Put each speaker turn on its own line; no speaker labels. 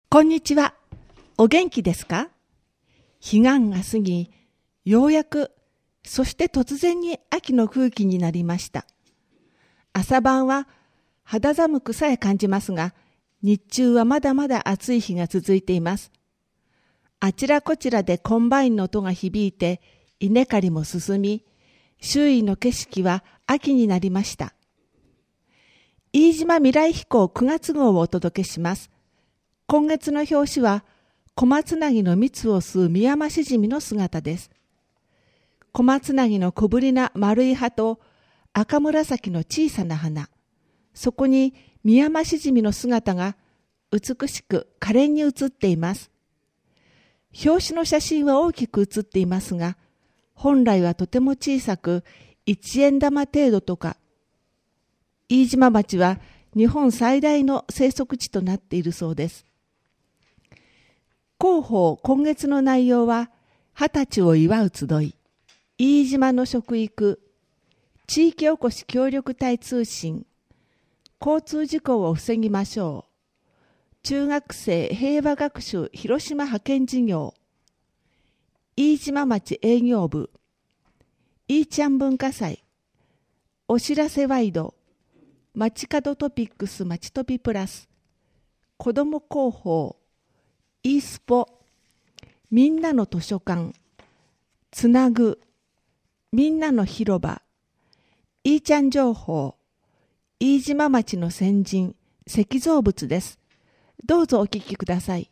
こんにちは。お元気ですか？彼岸が過ぎ、ようやく、そして突然に秋の空気になりました。朝晩は肌寒くさえ感じますが、日中はまだまだ暑い日が続いています。あちらこちらでコンバインの音が響いて、稲刈りも進み、周囲の景色は秋になりました。飯島未来飛行9月号をお届けします。今月の表紙は小松菜の蜜を吸うミヤマシジミの姿です。小松菜の小ぶりな丸い葉と赤紫の小さな花、そこにミヤマシジミの姿が美しく可憐に写っています。表紙の写真は大きく写っていますが、本来はとても小さく1円玉程度とか。飯島町は日本最大の生息地となっているそうです。広報今月の内容は、20歳を祝う集い、飯島の食育、地域おこし協力隊通信、交通事故を防ぎましょう、中学生平和学習広島派遣事業、飯島町営業部、いーちゃん文化祭、お知らせワイド、街角トピックス街トピプラス、子ども広報、イースポ、みんなの図書館、つなぐ、みんなの広場、いーちゃん情報、飯島町の先人、石造物です。どうぞお聞きください。